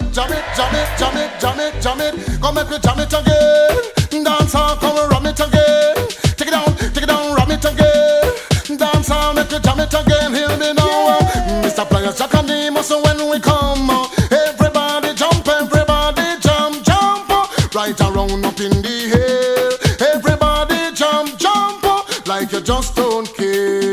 jam it, jam it, jam it, jam it, jam it. Come make we jam it again. Dance on, come and ram it again. Take it down, ram it again. Dance on, make we jam it again. Hear me now, Mr. Players, Jack and Demos. When we come, everybody jump, jump, right around up in the air. Everybody jump, like you just don't care.